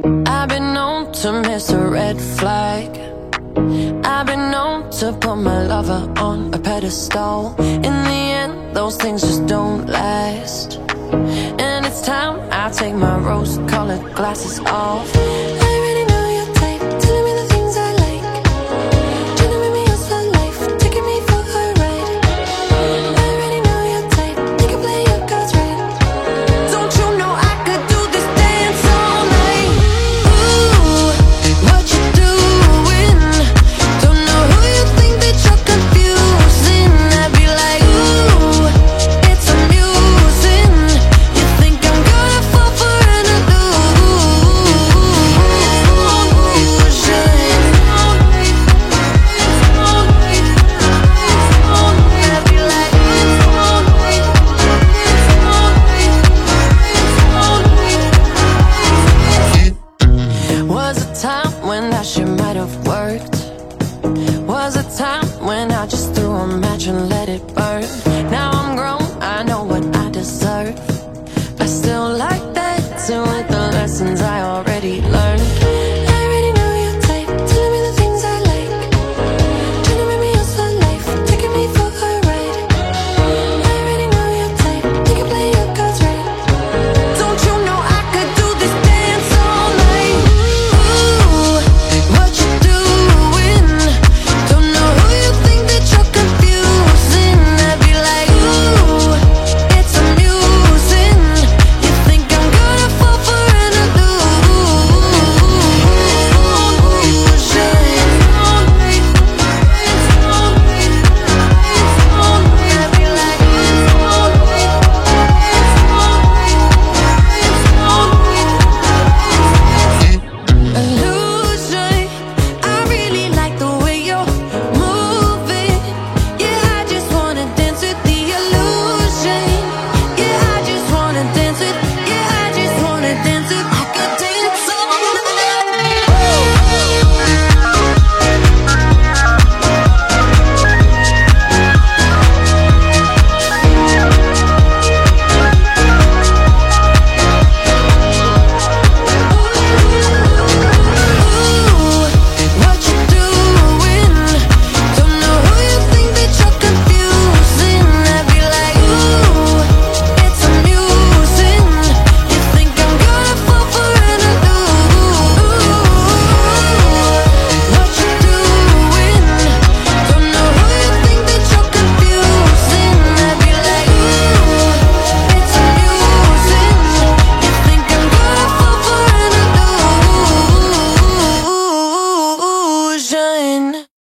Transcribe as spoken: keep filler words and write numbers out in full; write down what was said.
I've been known to miss a red flag. I've been known to put my lover on a pedestal. In the end, those things just don't last. And it's time I take my rose-colored glasses off.